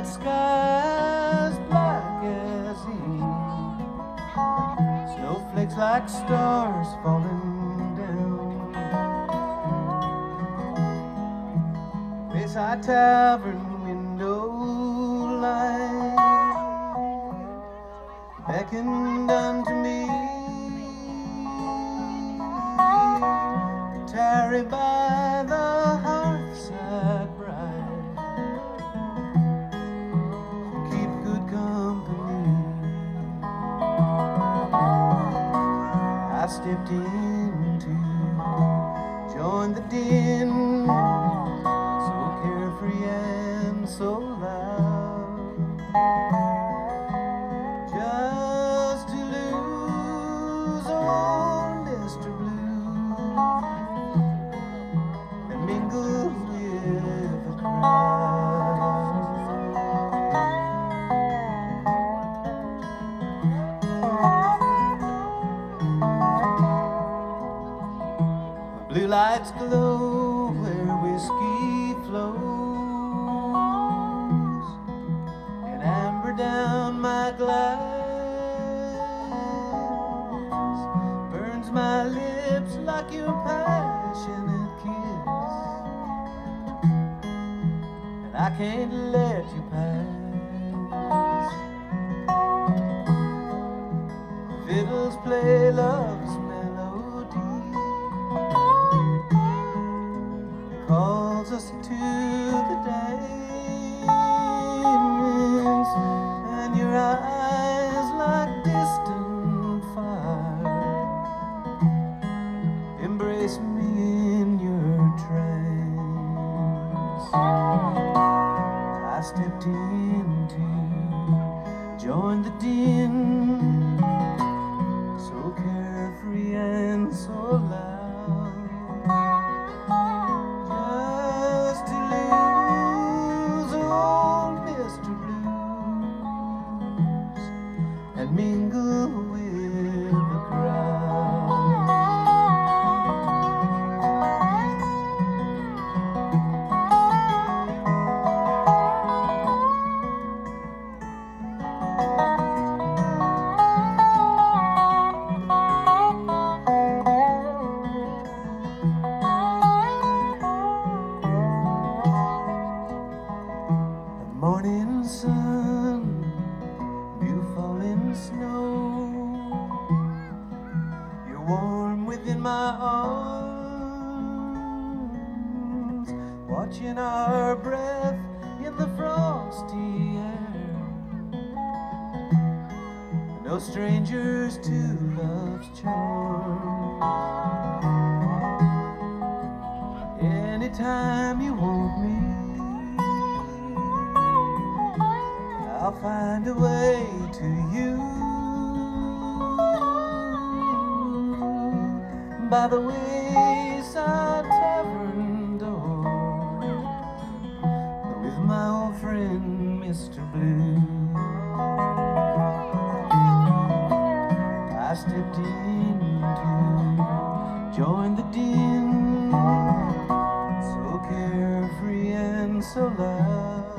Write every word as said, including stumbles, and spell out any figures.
night sky's black as ink, snowflakes like stars falling down. Wayside tavern window light beckoned unto me to tarry by the hearthside bright, keep good company. I stepped in to join the din, so carefree and so loud, just to lose old Mister Blue and mingle with the crowd. Blue lights glow where whiskey flows, and amber down my glass burns my lips like your passionate kiss, and I can't let you pass. The fiddles play love's melody, calls us to the dance, and your eyes like distant fire embrace me in your trance. I stepped in to join the din, so carefree and so loud, and mingle with the crowd. The morning sun, falling snow, you're warm within my arms, watching our breath in the frosty air, no strangers to love's charm. Anytime you want me, I'll find a way to you, by the wayside tavern door, with my old friend Mister Blue. I stepped in to join the din, so carefree and so loud,